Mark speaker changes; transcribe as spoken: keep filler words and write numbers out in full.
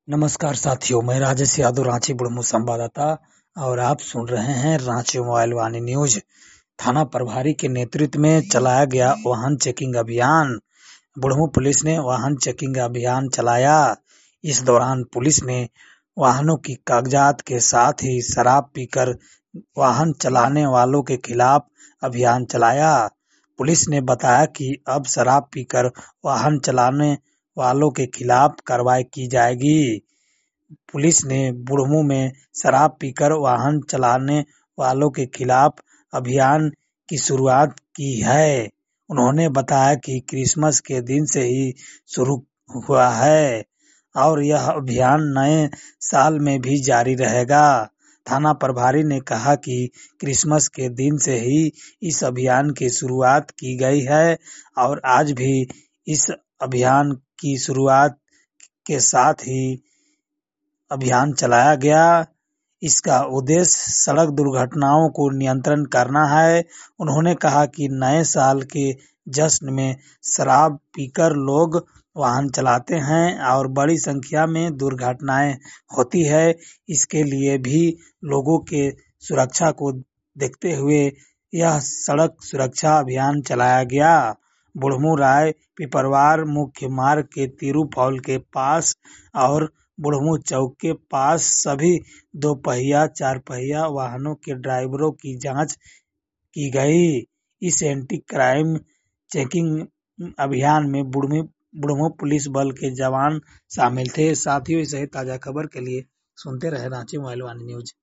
Speaker 1: नमस्कार साथियों, मैं राजेश यादव, रांची बुढ़मू संवाददाता और आप सुन रहे हैं रांची मोबाइल वाणी न्यूज। थाना प्रभारी के नेतृत्व में चलाया गया वाहन चेकिंग अभियान। बुढ़मू पुलिस ने वाहन चेकिंग अभियान चलाया। इस दौरान पुलिस ने वाहनों की कागजात के साथ ही शराब पीकर वाहन चलाने वालों के खिलाफ अभियान चलाया। पुलिस ने बताया कि अब शराब पीकर वाहन चलाने वालों के खिलाफ कार्रवाई की जाएगी। पुलिस ने बुढ़मू में शराब पीकर वाहन चलाने वालों के खिलाफ अभियान की शुरुआत की है। उन्होंने बताया कि क्रिसमस के दिन से ही शुरू हुआ है और यह अभियान नए साल में भी जारी रहेगा। थाना प्रभारी ने कहा कि क्रिसमस के दिन से ही इस अभियान की शुरुआत की गई है और आज भी इस अभियान की शुरुआत के साथ ही अभियान चलाया गया। इसका उद्देश्य सड़क दुर्घटनाओं को नियंत्रण करना है। उन्होंने कहा कि नए साल के जश्न में शराब पीकर लोग वाहन चलाते हैं और बड़ी संख्या में दुर्घटनाएं होती है। इसके लिए भी लोगों के सुरक्षा को देखते हुए यह सड़क सुरक्षा अभियान चलाया गया। बुढ़मू राय पिपरवार मुख्य मार्ग के तिरुफॉल के पास और बुढ़मू चौक के पास सभी दो पहिया चार पहिया वाहनों के ड्राइवरों की जांच की गई। इस एंटी क्राइम चेकिंग अभियान में बुढ़मू बुढ़मू पुलिस बल के जवान शामिल थे। साथियों, इस सहित ताजा खबर के लिए सुनते रहे रांची मोबाइल वाणी न्यूज।